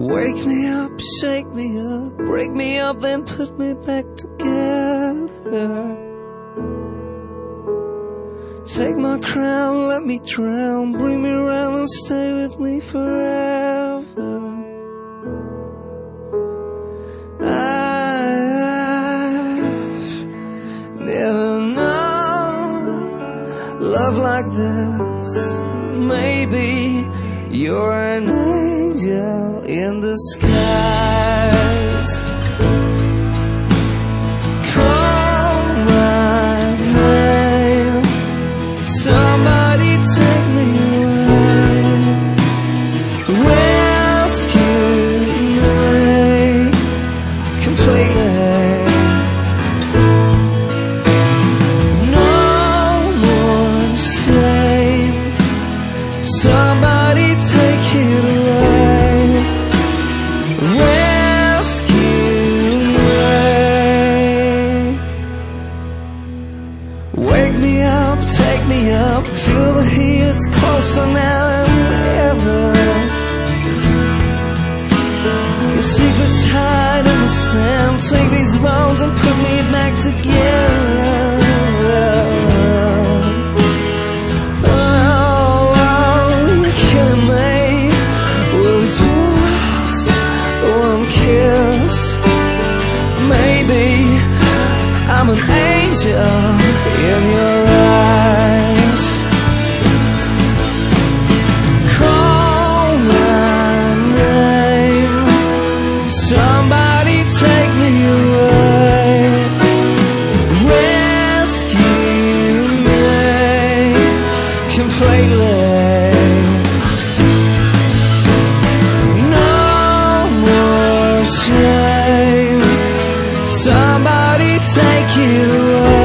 Wake me up, shake me up, break me up, then put me back together. Take my crown, let me drown, bring me around and stay with me forever. I've never known love like this. Maybe you're an angel in the skies. Call my name, somebody take me away. Rescue me completely. No more shame, somebody take it away. Rescue me. Wake me up, take me up, feel the heat, it's closer now than ever. Your secrets hide in the sand, take these bones and put me back together. Maybe I'm an angel in your eyes. Call my name, somebody take me away. Rescue me completely. No more shame, somebody take it away.